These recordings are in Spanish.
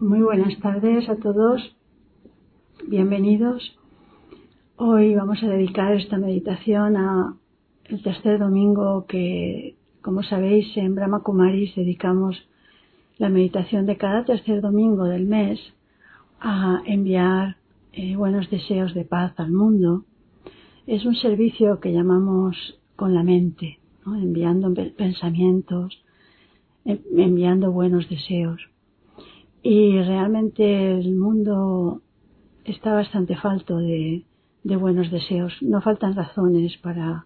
Muy buenas tardes a todos, bienvenidos. Hoy vamos a dedicar esta meditación a el tercer domingo que, como sabéis, en Brahma Kumaris dedicamos la meditación de cada tercer domingo del mes a enviar buenos deseos de paz al mundo. Es un servicio que llamamos con la mente, ¿no? Enviando pensamientos, enviando buenos deseos. Y realmente el mundo está bastante falto de buenos deseos. No faltan razones para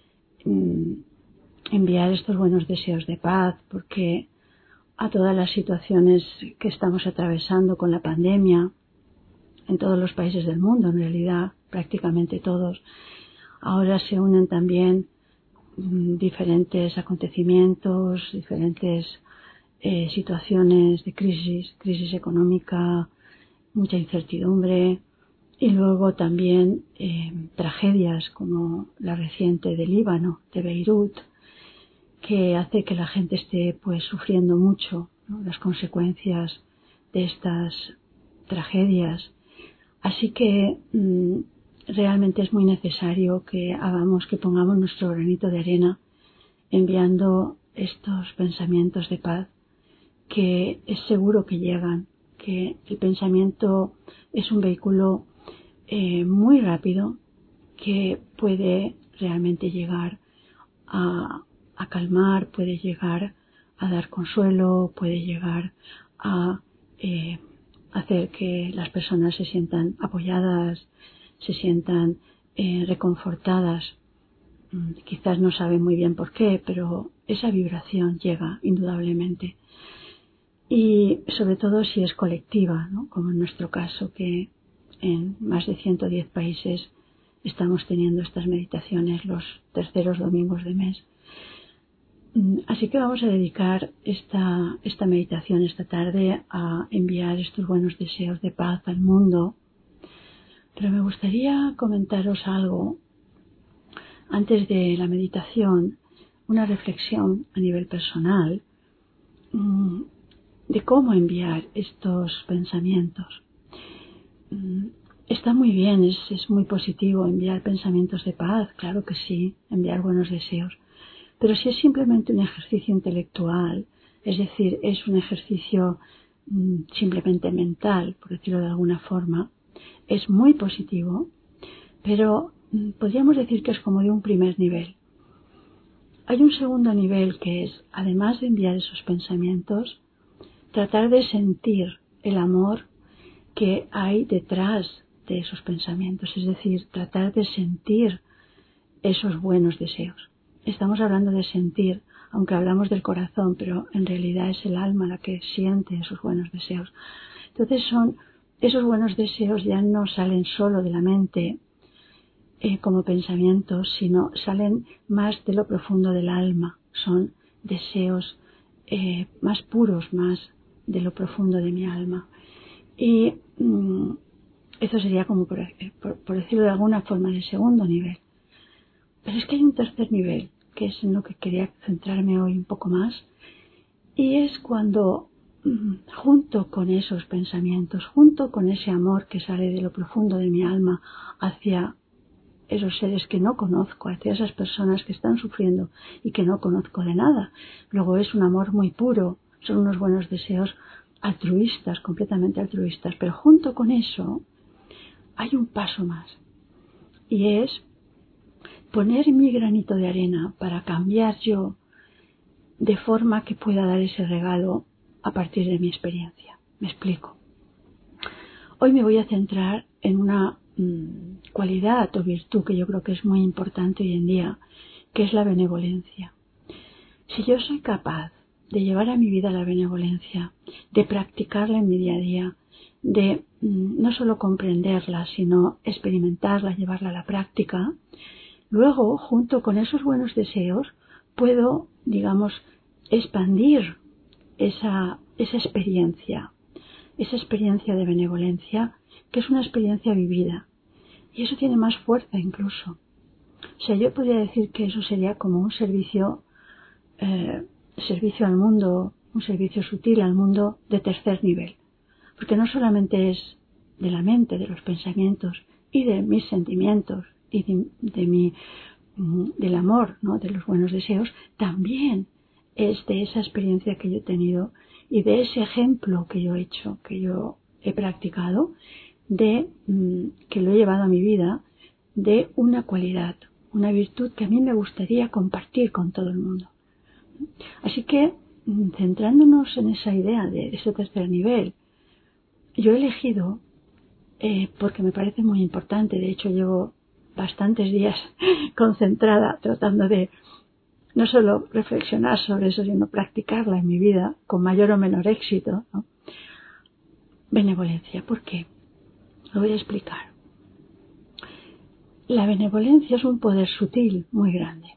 enviar estos buenos deseos de paz, porque a todas las situaciones que estamos atravesando con la pandemia, en todos los países del mundo, en realidad, prácticamente todos, ahora se unen también diferentes acontecimientos, diferentes situaciones de crisis económica, mucha incertidumbre y luego también tragedias como la reciente de Líbano, de Beirut, que hace que la gente esté pues sufriendo mucho, ¿no? Las consecuencias de estas tragedias. Así que realmente es muy necesario que pongamos nuestro granito de arena enviando estos pensamientos de paz, que es seguro que llegan, que el pensamiento es un vehículo muy rápido que puede realmente llegar a calmar, puede llegar a dar consuelo, puede llegar a hacer que las personas se sientan apoyadas, se sientan reconfortadas. Quizás no saben muy bien por qué, pero esa vibración llega indudablemente. Y sobre todo si es colectiva, ¿no? Como en nuestro caso, que en más de 110 países estamos teniendo estas meditaciones los terceros domingos de mes. Así que vamos a dedicar esta meditación esta tarde a enviar estos buenos deseos de paz al mundo. Pero me gustaría comentaros algo antes de la meditación, una reflexión a nivel personal de cómo enviar estos pensamientos. Está muy bien, es muy positivo enviar pensamientos de paz, claro que sí, enviar buenos deseos. Pero si es simplemente un ejercicio intelectual, es decir, es un ejercicio simplemente mental, por decirlo de alguna forma, es muy positivo, pero podríamos decir que es como de un primer nivel. Hay un segundo nivel que es, además de enviar esos pensamientos, tratar de sentir el amor que hay detrás de esos pensamientos, es decir, tratar de sentir esos buenos deseos. Estamos hablando de sentir, aunque hablamos del corazón, pero en realidad es el alma la que siente esos buenos deseos. Entonces esos buenos deseos ya no salen solo de la mente como pensamientos, sino salen más de lo profundo del alma. Son deseos más puros, más de lo profundo de mi alma. Y eso sería como, por decirlo de alguna forma, el segundo nivel. Pero es que hay un tercer nivel, que es en lo que quería centrarme hoy un poco más, y es cuando, junto con esos pensamientos, junto con ese amor que sale de lo profundo de mi alma hacia esos seres que no conozco, hacia esas personas que están sufriendo y que no conozco de nada. Luego es un amor muy puro, son unos buenos deseos altruistas, completamente altruistas, pero junto con eso hay un paso más, y es poner mi granito de arena para cambiar yo de forma que pueda dar ese regalo a partir de mi experiencia. Me explico. Hoy me voy a centrar en una cualidad o virtud que yo creo que es muy importante hoy en día, que es la benevolencia. Si yo soy capaz de llevar a mi vida la benevolencia, de practicarla en mi día a día, de no solo comprenderla, sino experimentarla, llevarla a la práctica, luego, junto con esos buenos deseos, puedo, digamos, expandir esa experiencia de benevolencia, que es una experiencia vivida. Y eso tiene más fuerza incluso. O sea, yo podría decir que eso sería como un servicio al mundo, un servicio sutil al mundo de tercer nivel. porque no solamente es de la mente, de los pensamientos y de mis sentimientos y del amor, ¿no? De los buenos deseos, también es de esa experiencia que yo he tenido y de ese ejemplo que yo he hecho, que yo he practicado, de que lo he llevado a mi vida, de una cualidad, una virtud que a mí me gustaría compartir con todo el mundo. Así que, centrándonos en esa idea de ese tercer nivel, yo he elegido, porque me parece muy importante, de hecho llevo bastantes días concentrada tratando de no solo reflexionar sobre eso, sino practicarla en mi vida con mayor o menor éxito, ¿no? Benevolencia. ¿Por qué? Lo voy a explicar. La benevolencia es un poder sutil muy grande.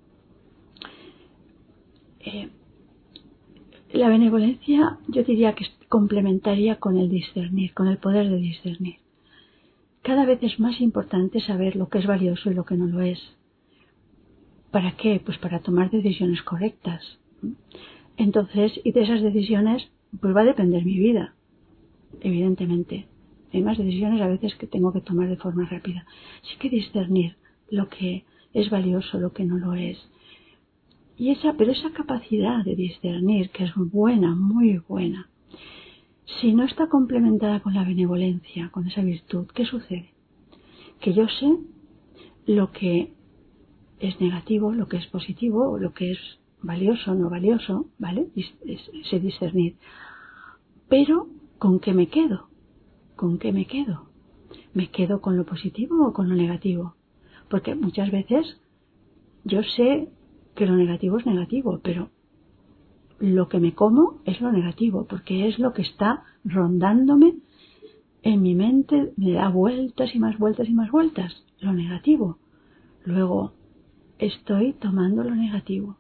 La benevolencia yo diría que es complementaria con el discernir, con el poder de discernir. Cada vez es más importante saber lo que es valioso y lo que no lo es. ¿Para qué? Pues para tomar decisiones correctas. Entonces, y de esas decisiones, pues va a depender mi vida, evidentemente. Hay más decisiones a veces que tengo que tomar de forma rápida. Sí que discernir lo que es valioso, lo que no lo es. Pero esa capacidad de discernir, que es buena, muy buena, si no está complementada con la benevolencia, con esa virtud, ¿qué sucede? Que yo sé lo que es negativo, lo que es positivo, lo que es valioso o no valioso, ¿vale? Sé discernir. Pero, ¿con qué me quedo? ¿Con qué me quedo? ¿Me quedo con lo positivo o con lo negativo? Porque muchas veces yo sé que lo negativo es negativo, pero lo que me como es lo negativo, porque es lo que está rondándome en mi mente, me da vueltas y más vueltas y más vueltas, lo negativo. Luego estoy tomando lo negativo.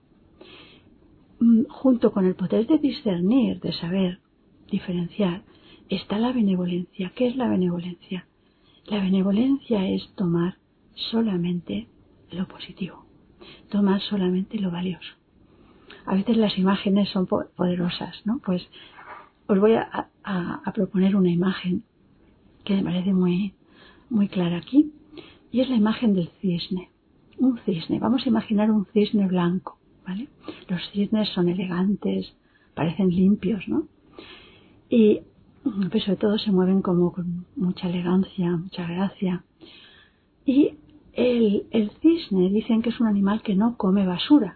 Junto con el poder de discernir, de saber diferenciar, está la benevolencia. ¿Qué es la benevolencia? La benevolencia es tomar solamente lo positivo, tomar solamente lo valioso. A veces las imágenes son poderosas, ¿no? Pues os voy a proponer una imagen que me parece muy, muy clara aquí, y es la imagen del cisne. Un cisne, vamos a imaginar un cisne blanco, ¿vale? Los cisnes son elegantes, parecen limpios, ¿no? Y pues sobre todo se mueven como con mucha elegancia, mucha gracia. Y el cisne dicen que es un animal que no come basura.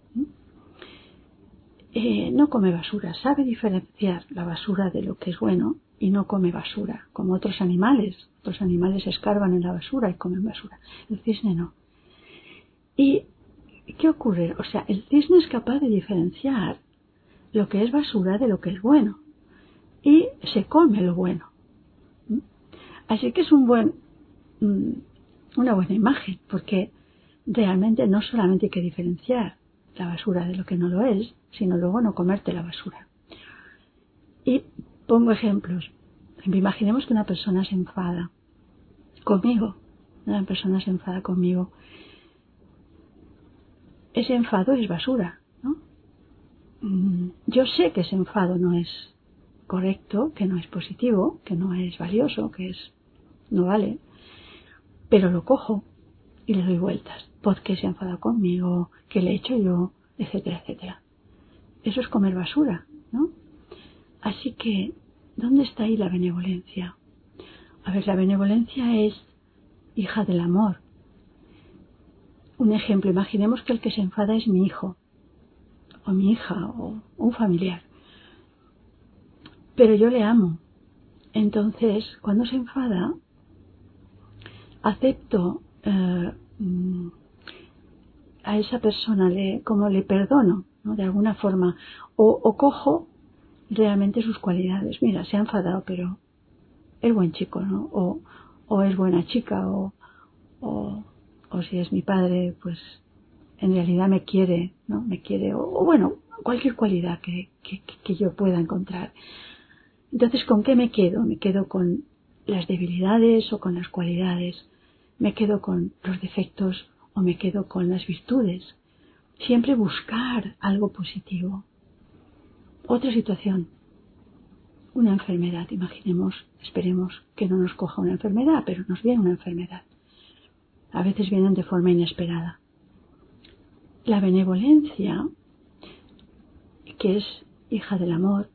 No come basura, sabe diferenciar la basura de lo que es bueno y no come basura, como otros animales. Otros animales escarban en la basura y comen basura. El cisne no. ¿Y qué ocurre? O sea, el cisne es capaz de diferenciar lo que es basura de lo que es bueno y se come lo bueno. Así que es una buena imagen, porque realmente no solamente hay que diferenciar la basura de lo que no lo es, sino luego no comerte la basura. Y pongo ejemplos. Imaginemos que una persona se enfada conmigo. Una persona se enfada conmigo. Ese enfado es basura, ¿no? Yo sé que ese enfado no es correcto, que no es positivo, que no es valioso, no vale, pero lo cojo y le doy vueltas. Porque se enfada conmigo, que le he hecho yo, etcétera, etcétera. Eso es comer basura, ¿no? Así que, ¿dónde está ahí la benevolencia? A ver, la benevolencia es hija del amor. Un ejemplo, imaginemos que el que se enfada es mi hijo, o mi hija, o un familiar. Pero yo le amo. Entonces, cuando se enfada, acepto a esa persona, como le perdono, ¿no? De alguna forma, o cojo realmente sus cualidades. Mira, se ha enfadado, pero es buen chico, ¿no? O es buena chica, o si es mi padre, pues en realidad me quiere, ¿no? Me quiere, o bueno, cualquier cualidad que yo pueda encontrar. Entonces, ¿con qué me quedo? Me quedo con las debilidades o con las cualidades. Me quedo con los defectos o me quedo con las virtudes. Siempre buscar algo positivo. Otra situación. una enfermedad. Imaginemos, esperemos que no nos coja una enfermedad, pero nos viene una enfermedad. A veces vienen de forma inesperada. La benevolencia, que es hija del amor,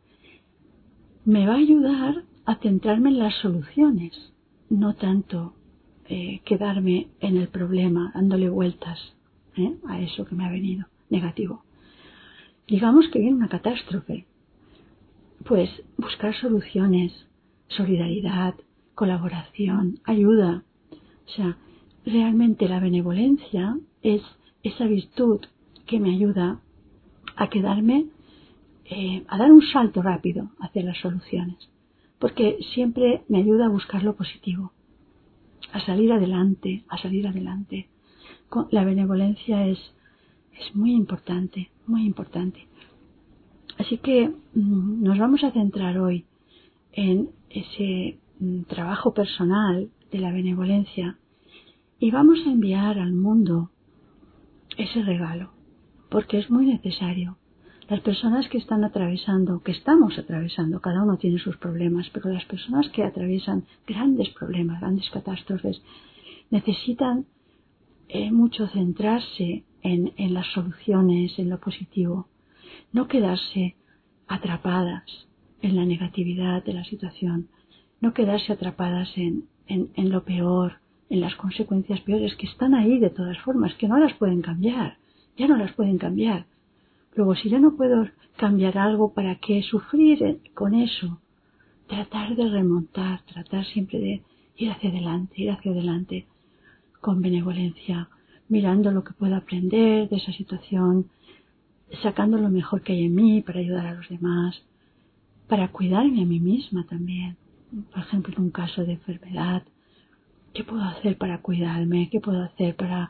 me va a ayudar a centrarme en las soluciones, no tanto quedarme en el problema, dándole vueltas a eso que me ha venido negativo. Digamos que viene una catástrofe, pues buscar soluciones, solidaridad, colaboración, ayuda. O sea, realmente la benevolencia es esa virtud que me ayuda a quedarme, a dar un salto rápido hacia las soluciones, porque siempre me ayuda a buscar lo positivo, a salir adelante, a salir adelante. La benevolencia es muy importante, muy importante. Así que nos vamos a centrar hoy en ese trabajo personal de la benevolencia y vamos a enviar al mundo ese regalo, porque es muy necesario. Las personas que están atravesando, que estamos atravesando, cada uno tiene sus problemas, pero las personas que atraviesan grandes problemas, grandes catástrofes, necesitan mucho centrarse en las soluciones, en lo positivo, no quedarse atrapadas en la negatividad de la situación, no quedarse atrapadas en lo peor, en las consecuencias peores que están ahí de todas formas, que no las pueden cambiar, ya no las pueden cambiar. Luego, si yo no puedo cambiar algo, ¿para qué sufrir con eso? Tratar de remontar, tratar siempre de ir hacia adelante, con benevolencia, mirando lo que puedo aprender de esa situación, sacando lo mejor que hay en mí para ayudar a los demás, para cuidarme a mí misma también. Por ejemplo, en un caso de enfermedad, ¿qué puedo hacer para cuidarme? ¿Qué puedo hacer para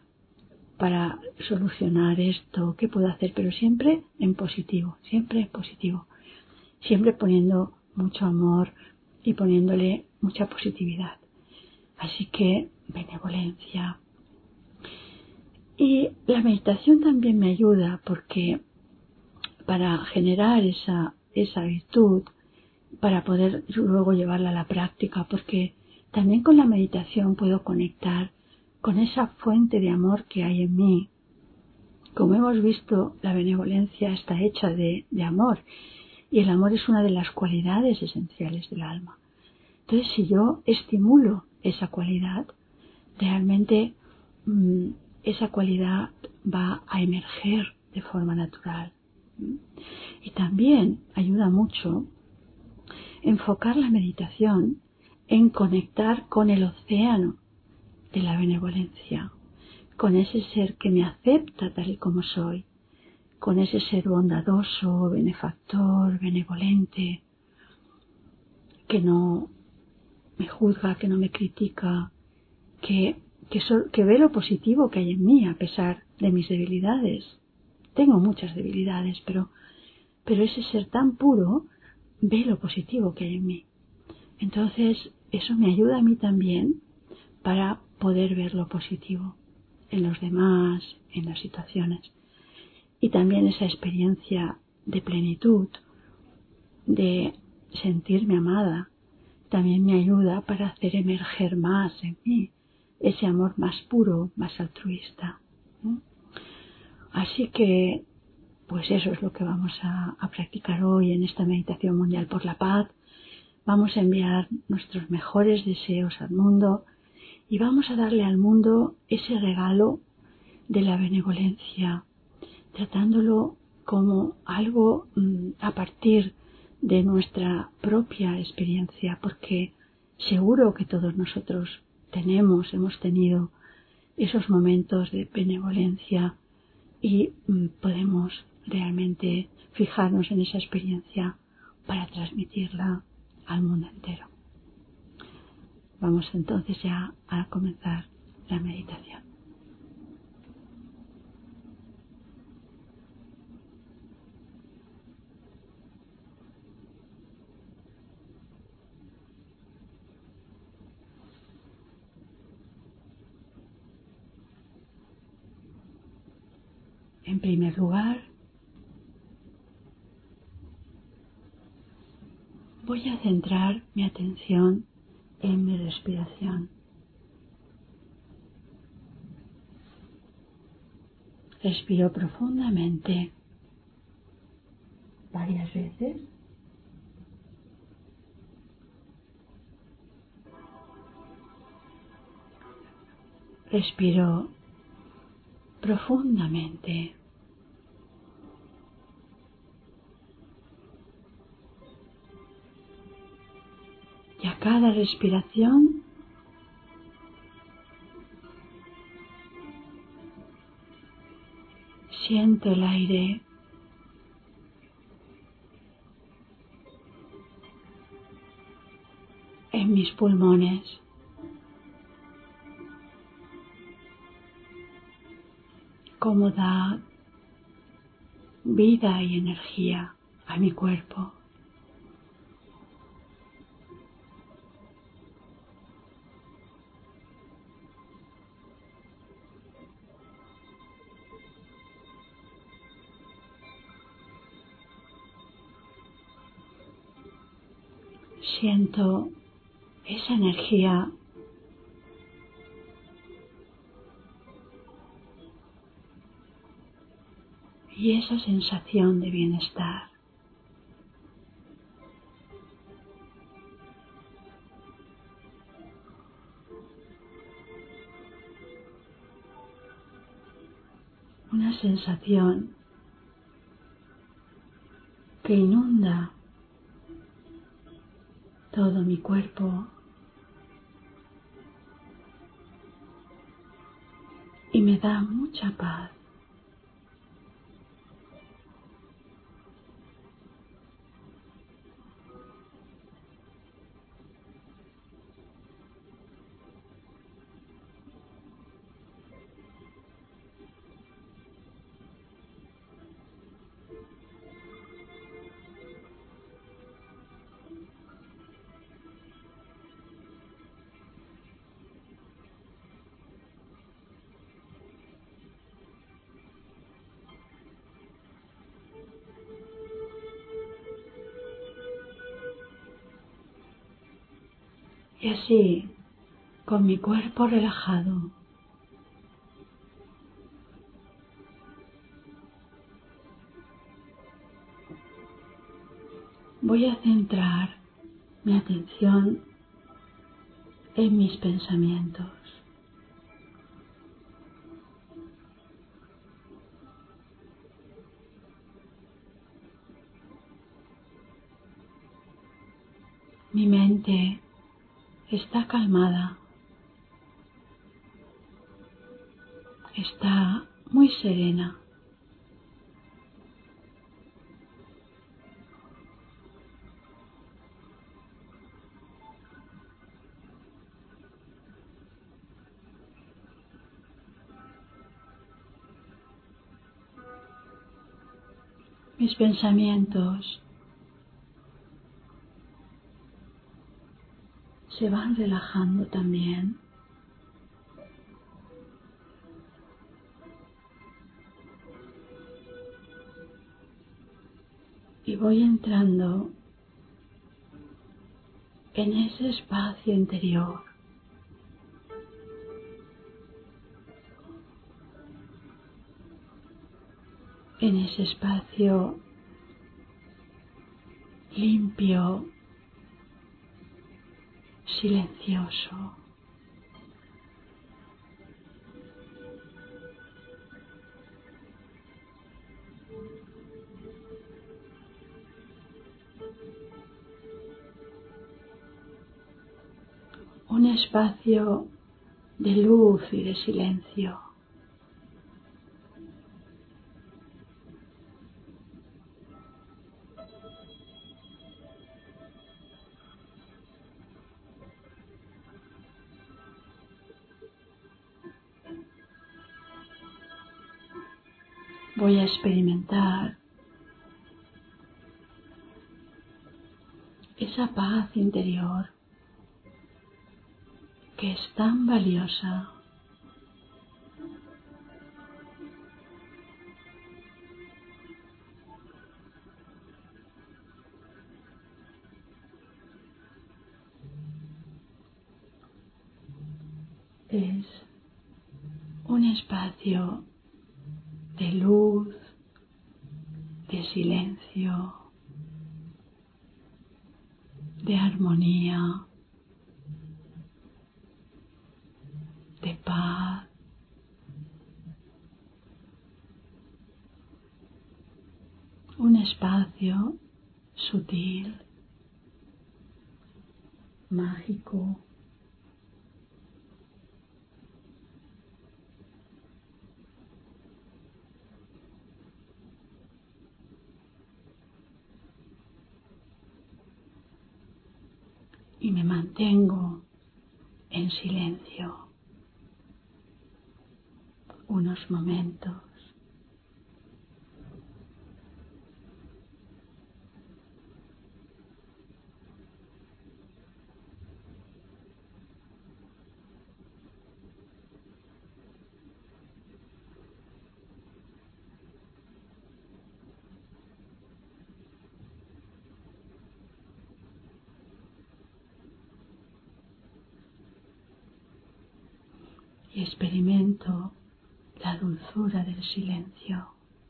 solucionar esto? ¿Qué puedo hacer? Pero siempre en positivo, siempre poniendo mucho amor y poniéndole mucha positividad. Así que benevolencia. Y la meditación también me ayuda porque para generar esa virtud, para poder luego llevarla a la práctica, porque también con la meditación puedo conectar con esa fuente de amor que hay en mí. Como hemos visto, la benevolencia está hecha de amor, y el amor es una de las cualidades esenciales del alma. Entonces, si yo estimulo esa cualidad, realmente esa cualidad va a emerger de forma natural. Y también ayuda mucho enfocar la meditación en conectar con el océano de la benevolencia, con ese ser que me acepta tal y como soy, con ese ser bondadoso, benefactor, benevolente, que no me juzga, que no me critica, que ve lo positivo que hay en mí a pesar de mis debilidades. Tengo muchas debilidades, pero ese ser tan puro ve lo positivo que hay en mí. Entonces, eso me ayuda a mí también para poder ver lo positivo en los demás, en las situaciones. Y también esa experiencia de plenitud, de sentirme amada, también me ayuda para hacer emerger más en mí ese amor más puro, más altruista. Así que, pues eso es lo que vamos a practicar hoy en esta meditación mundial por la paz. Vamos a enviar nuestros mejores deseos al mundo y vamos a darle al mundo ese regalo de la benevolencia, tratándolo como algo a partir de nuestra propia experiencia, porque seguro que todos nosotros hemos tenido esos momentos de benevolencia y podemos realmente fijarnos en esa experiencia para transmitirla al mundo entero. Vamos entonces ya a comenzar la meditación. En primer lugar, Voy a centrar mi atención en mi respiración. Respiro profundamente varias veces. Respiro profundamente. Y a cada respiración siento el aire en mis pulmones. Cómo da vida y energía a mi cuerpo. Siento esa energía y esa sensación de bienestar. Una sensación que inunda todo mi cuerpo y me da mucha paz. Y así, con mi cuerpo relajado, voy a centrar mi atención en mis pensamientos. Mi mente está calmada, está muy serena. Mis pensamientos se van relajando también. Y voy entrando en ese espacio interior, en ese espacio limpio, silencioso. Un espacio de luz y de silencio. Voy a experimentar esa paz interior que es tan valiosa. es un espacio de luz, de silencio, de armonía, de paz. Un espacio sutil, mágico, y me mantengo en silencio unos momentos. Y experimento la dulzura del silencio.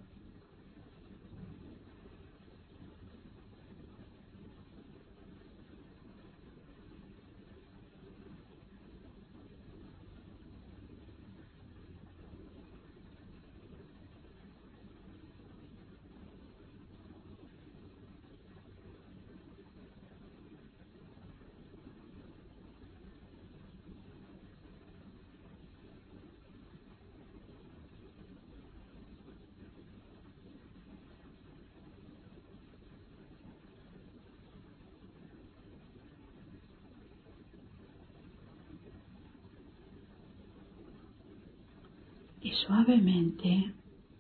Y suavemente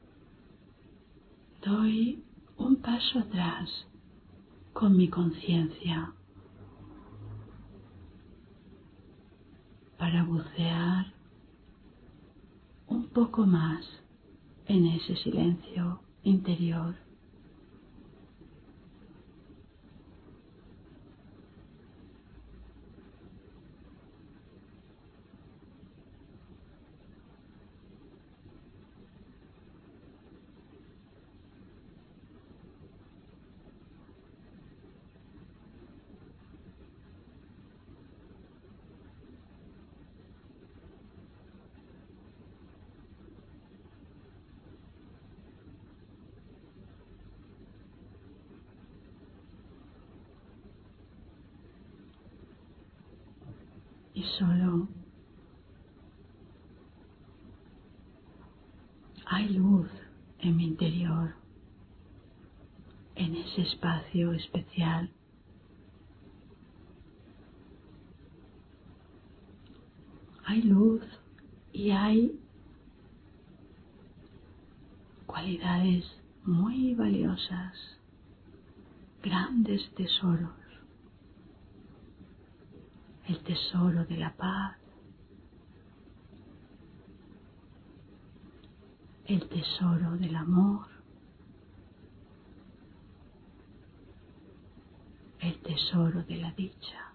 doy un paso atrás con mi conciencia para bucear un poco más en ese silencio interior. Y solo hay luz en mi interior, en ese espacio especial. Hay luz y hay cualidades muy valiosas, grandes tesoros. El tesoro de la paz, el tesoro del amor, el tesoro de la dicha.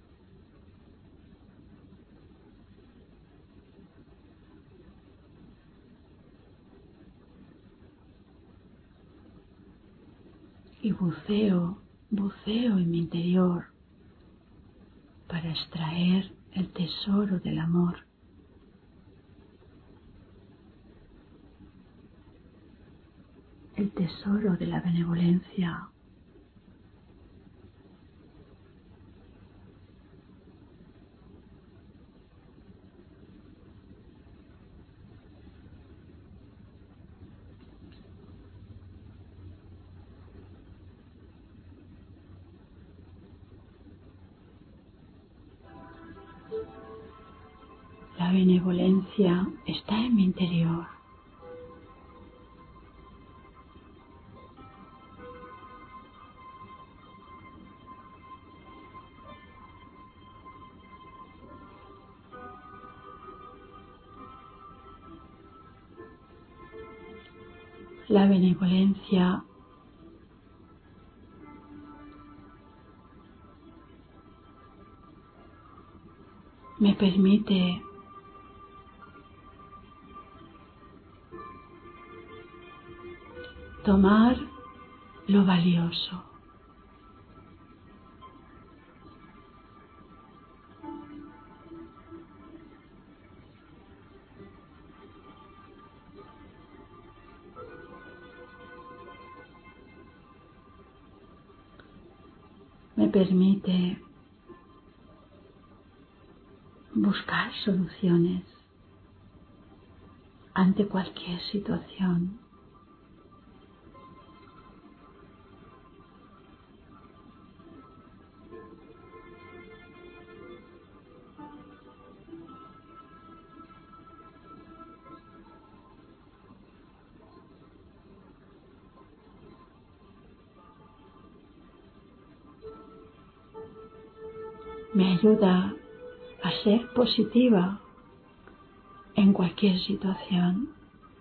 Y buceo en mi interior para extraer el tesoro del amor, el tesoro de la benevolencia, la benevolencia está en mi interior. La benevolencia me permite tomar lo valioso. Me permite buscar soluciones ante cualquier situación. Me ayuda a ser positiva en cualquier situación.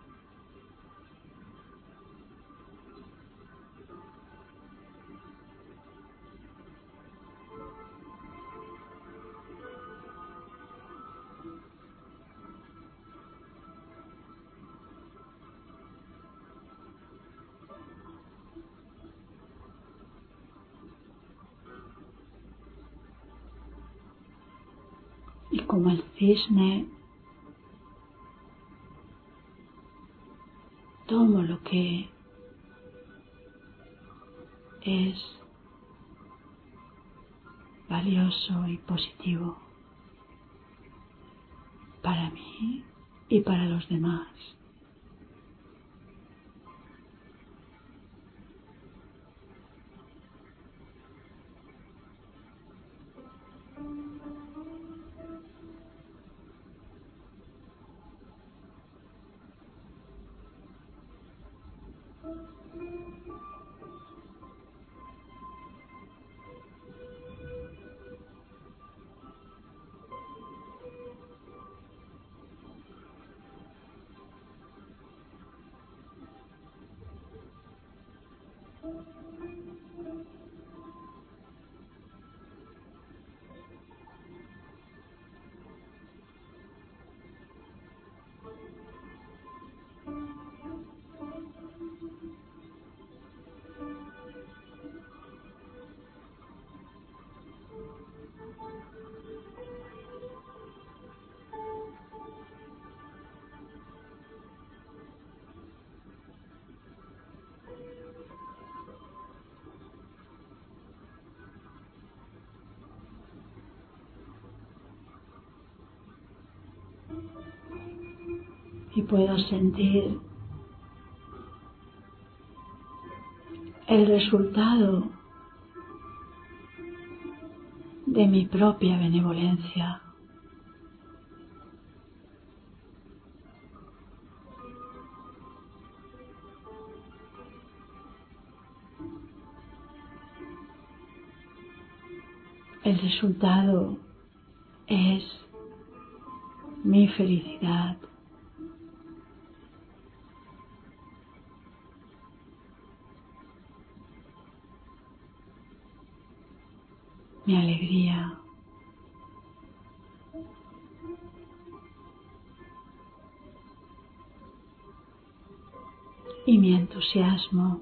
Y como el cisne, tomo lo que es valioso y positivo para mí y para los demás. Y puedo sentir el resultado de mi propia benevolencia. El resultado es mi felicidad, mi alegría y mi entusiasmo.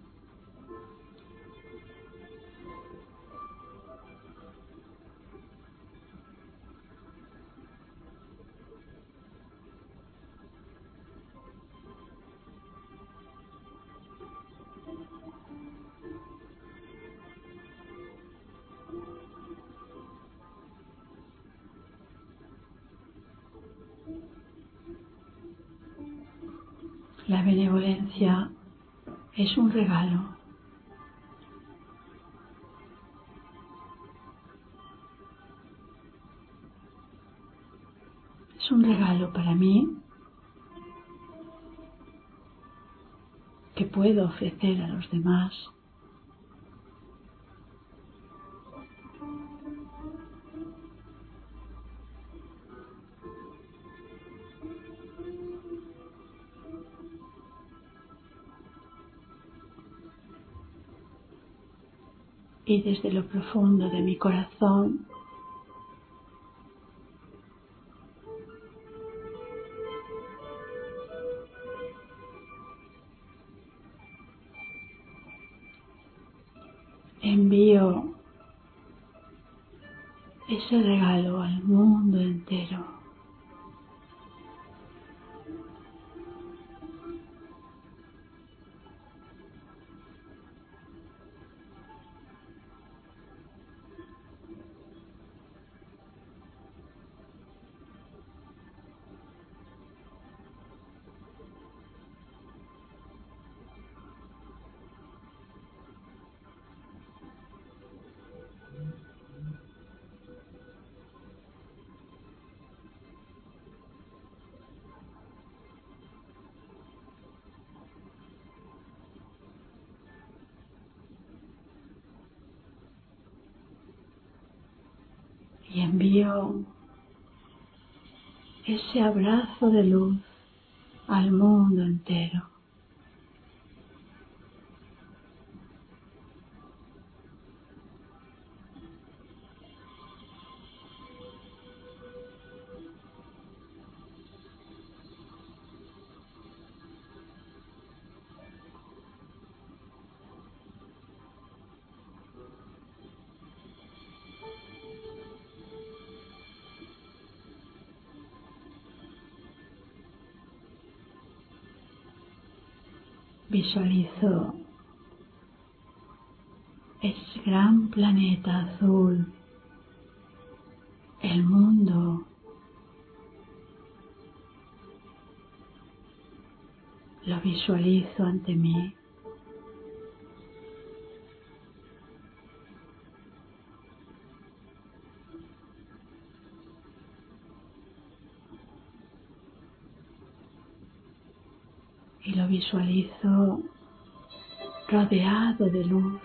La benevolencia es un regalo. Es un regalo para mí que puedo ofrecer a los demás. Y desde lo profundo de mi corazón envío ese regalo al mundo entero. Y envío ese abrazo de luz al mundo entero. Visualizo ese gran planeta azul, el mundo. Lo visualizo ante mí. Y lo visualizo rodeado de luz.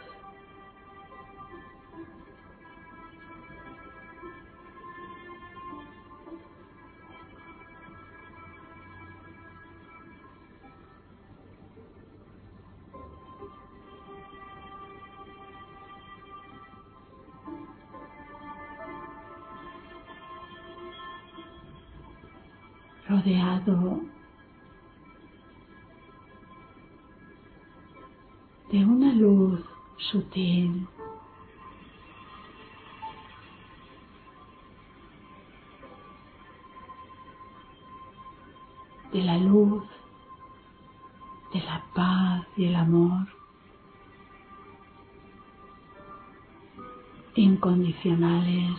Rodeado de una luz sutil, de la luz, de la paz y el amor incondicionales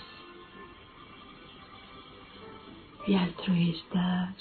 y altruistas.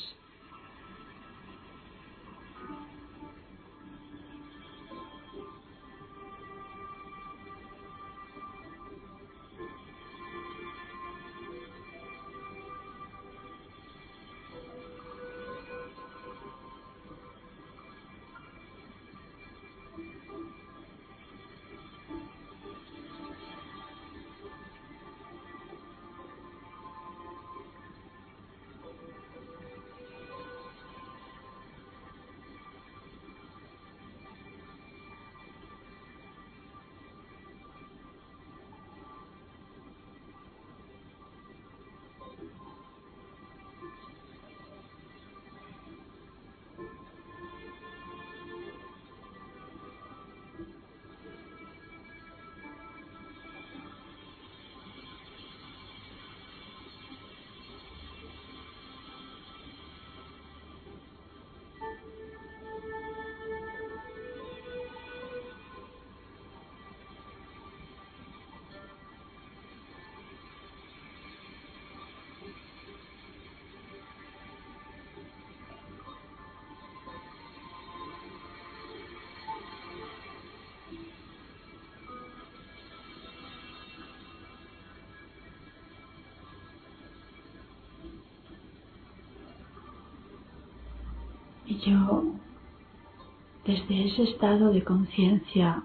Y yo, desde ese estado de conciencia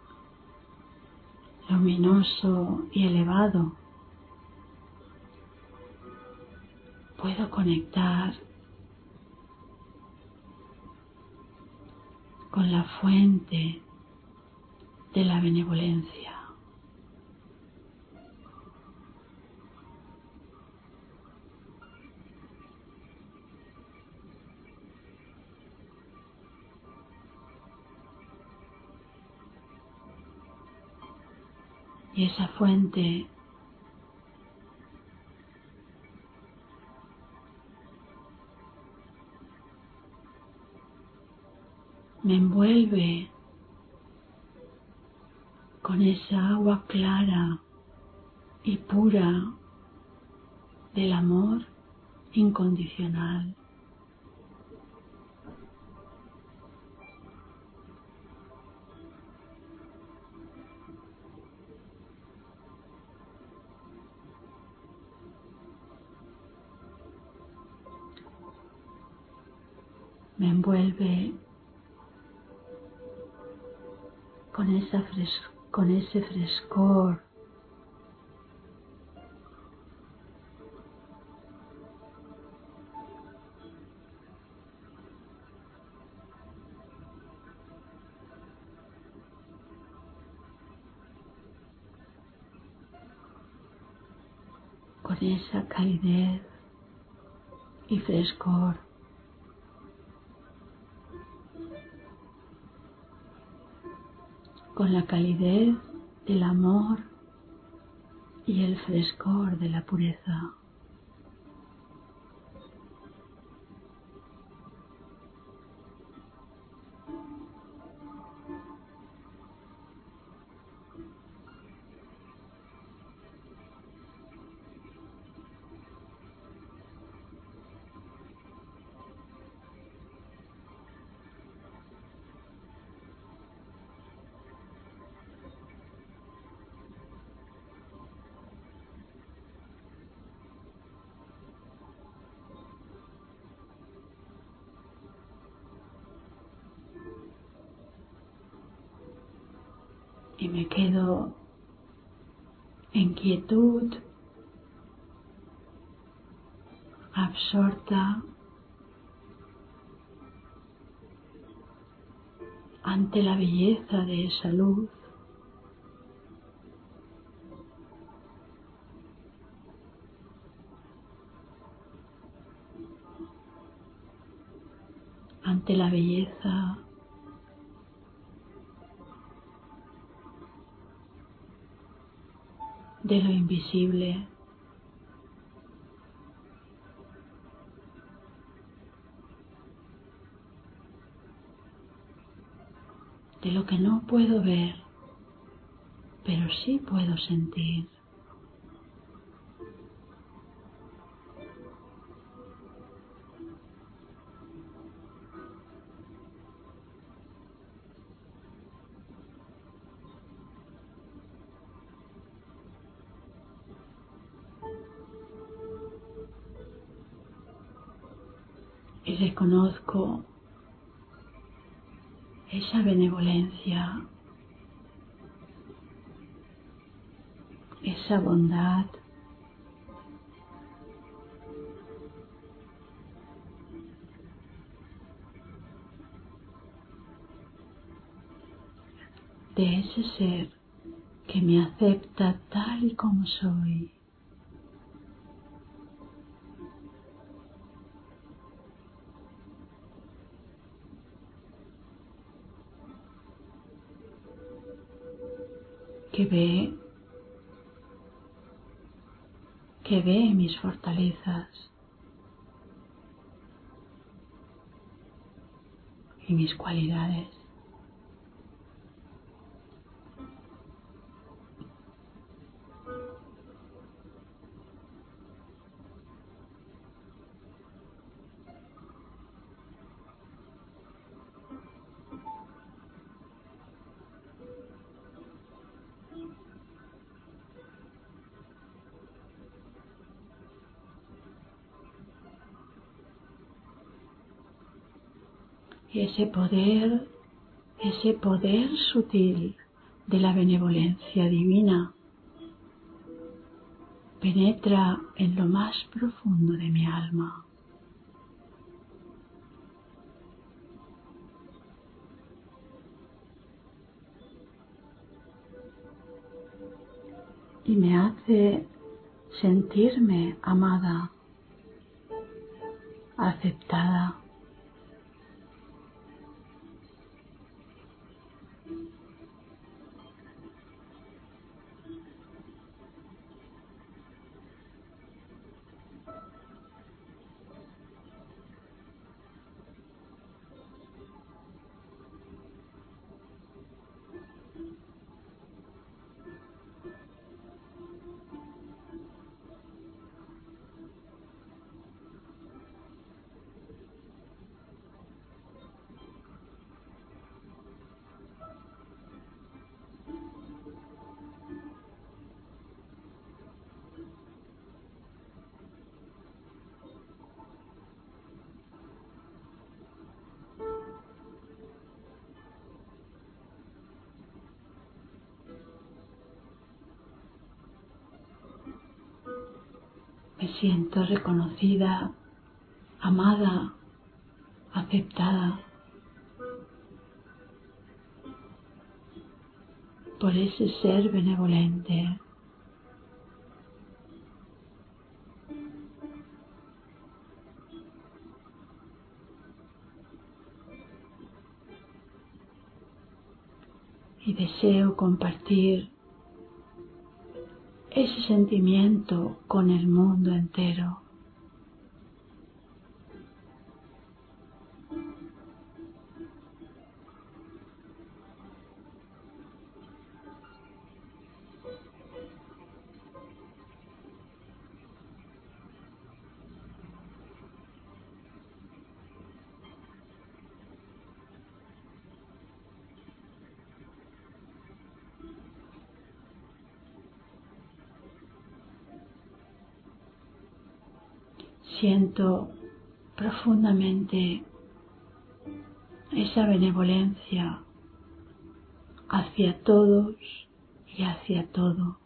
luminoso y elevado, puedo conectar con la fuente de la benevolencia. y esa fuente me envuelve con esa agua clara y pura del amor incondicional. Me envuelve con ese frescor con esa calidez y frescor, con la calidez del amor y el frescor de la pureza. Y me quedo en quietud, absorta ante la belleza de esa luz, ante la belleza de lo invisible, de lo que no puedo ver, pero sí puedo sentir. Y reconozco esa benevolencia, esa bondad, de ese ser que me acepta tal y como soy. Que ve mis fortalezas y mis cualidades. Y ese poder sutil de la benevolencia divina penetra en lo más profundo de mi alma y me hace sentirme amada, aceptada. Me siento reconocida, amada, aceptada por ese ser benevolente. Y deseo compartir ese sentimiento con el mundo entero. Siento profundamente esa benevolencia hacia todos y hacia todo.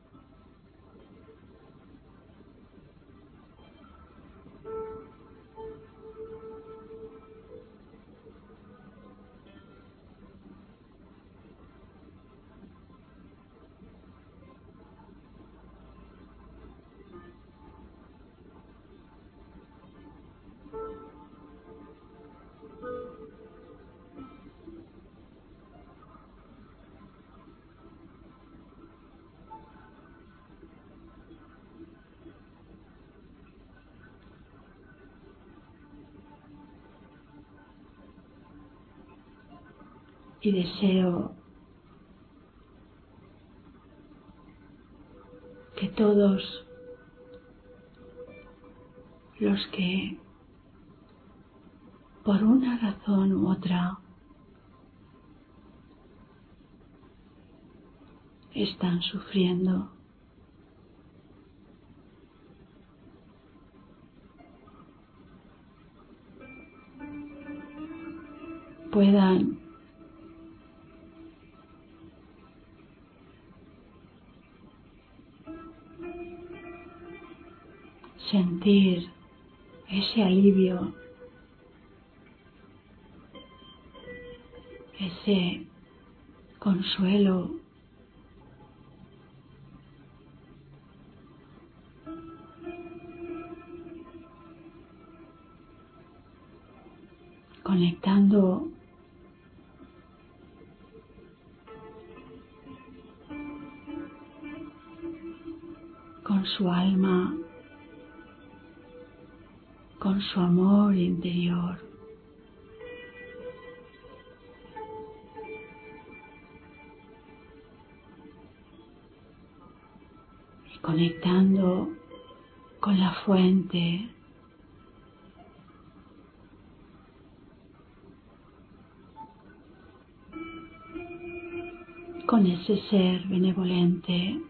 Y deseo que todos los que por una razón u otra están sufriendo puedan sentir ese alivio, ese consuelo, conectando con su alma, con su amor interior. Y conectando con la fuente, con ese ser benevolente,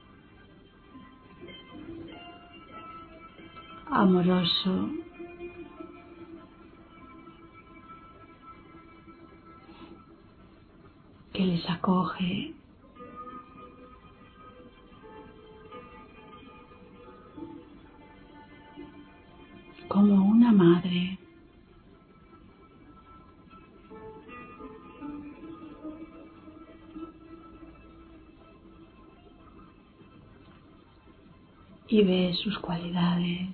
amoroso, que les acoge como una madre. Y ve sus cualidades,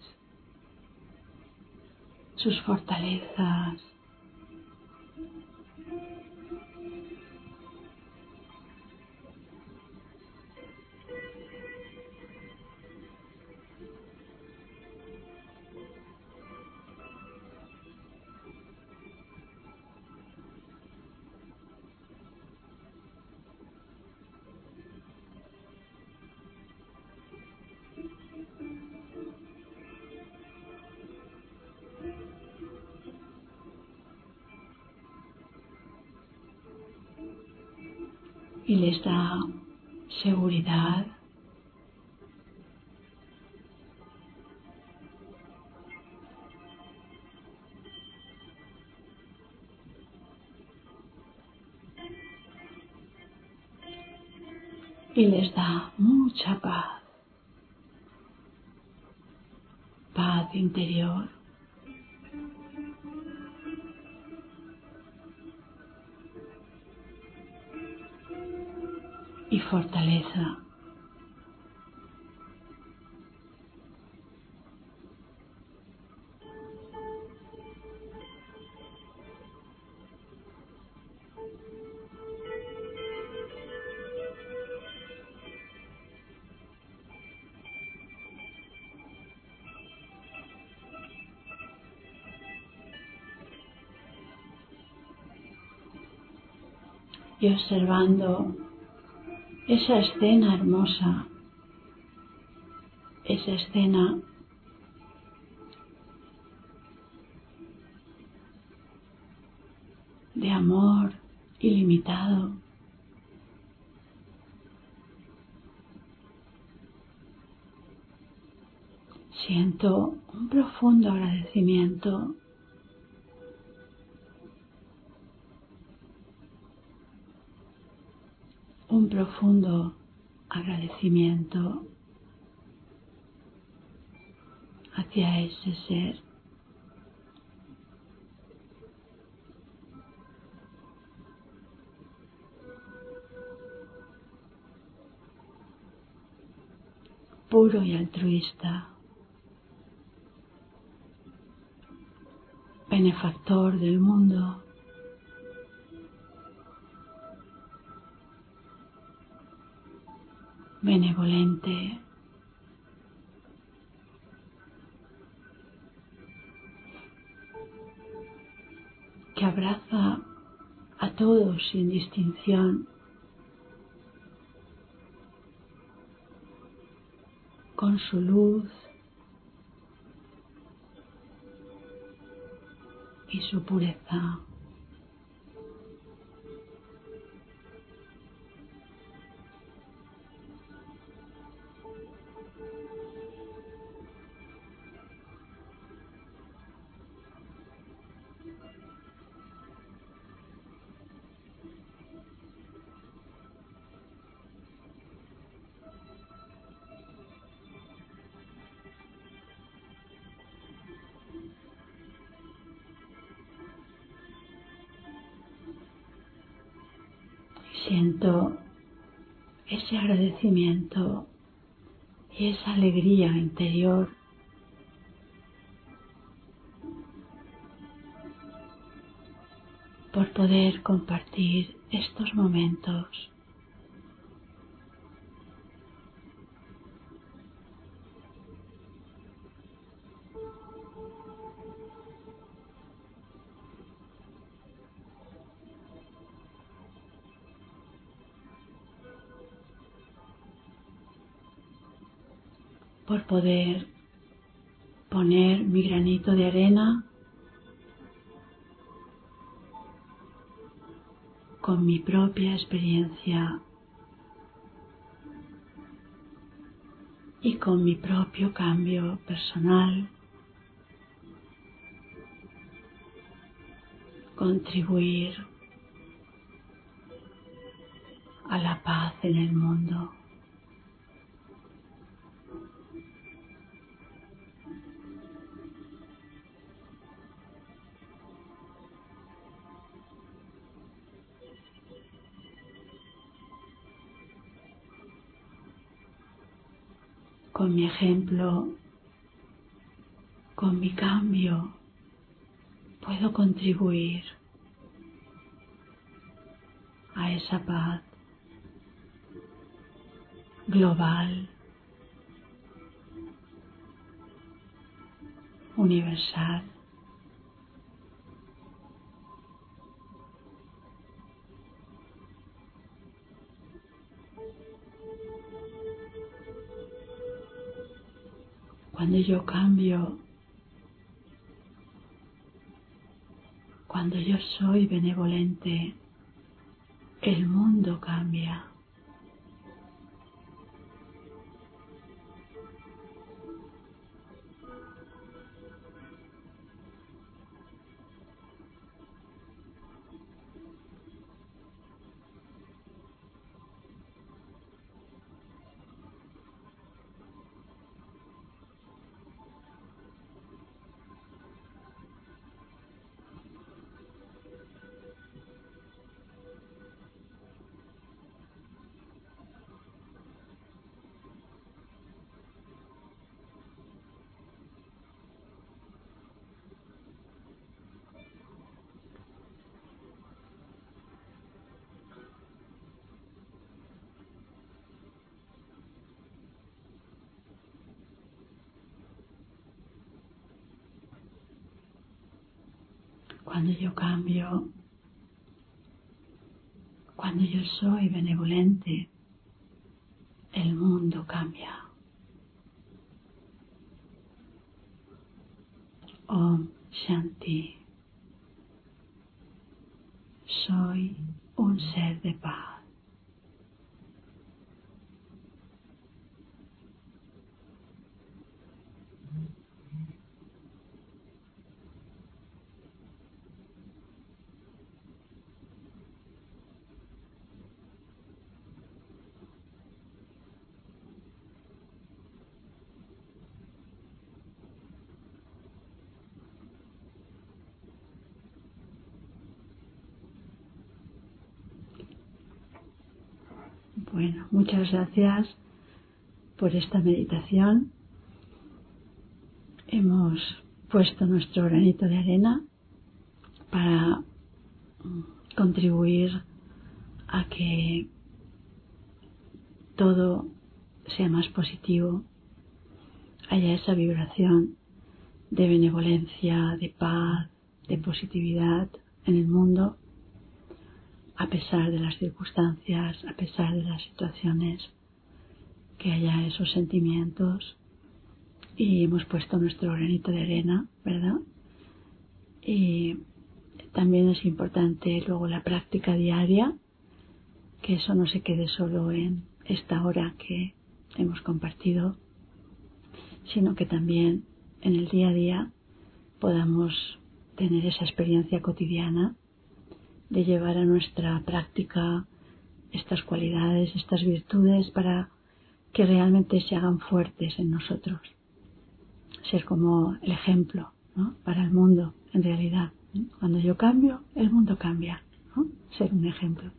sus fortalezas, y les da seguridad, y les da mucha paz. paz interior. Y fortaleza. Y observando esa escena hermosa, esa escena de amor ilimitado, siento un profundo agradecimiento hacia ese ser. Puro y altruista, benefactor del mundo, benevolente, que abraza a todos sin distinción, con su luz y su pureza. Siento ese agradecimiento y esa alegría interior por poder compartir estos momentos. Por poder poner mi granito de arena con mi propia experiencia y con mi propio cambio personal, contribuir a la paz en el mundo. Con mi ejemplo, con mi cambio, puedo contribuir a esa paz global, universal. Cuando yo cambio, cuando yo soy benevolente, el mundo cambia. Cuando yo cambio, cuando yo soy benevolente, el mundo cambia. Om Shanti. Soy un ser de paz. Bueno, muchas gracias por esta meditación. Hemos puesto nuestro granito de arena para contribuir a que todo sea más positivo, haya esa vibración de benevolencia, de paz, de positividad en el mundo, a pesar de las circunstancias, a pesar de las situaciones, que haya esos sentimientos. Y hemos puesto nuestro granito de arena, ¿verdad? Y también es importante luego la práctica diaria, que eso no se quede solo en esta hora que hemos compartido, sino que también en el día a día podamos tener esa experiencia cotidiana de llevar a nuestra práctica estas cualidades, estas virtudes, para que realmente se hagan fuertes en nosotros. Ser como el ejemplo, ¿no?, para el mundo, en realidad. Cuando yo cambio, el mundo cambia, ¿no? Ser un ejemplo.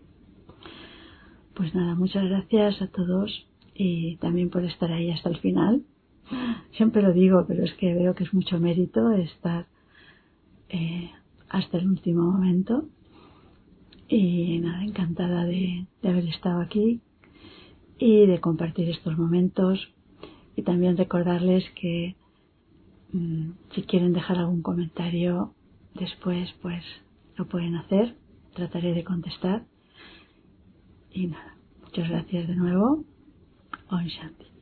Pues nada, muchas gracias a todos y también por estar ahí hasta el final. Siempre lo digo, pero es que veo que es mucho mérito estar hasta el último momento. Y nada, encantada de haber estado aquí y de compartir estos momentos. Y también recordarles que si quieren dejar algún comentario después, pues lo pueden hacer. Trataré de contestar. Y nada, muchas gracias de nuevo. Om Shanti.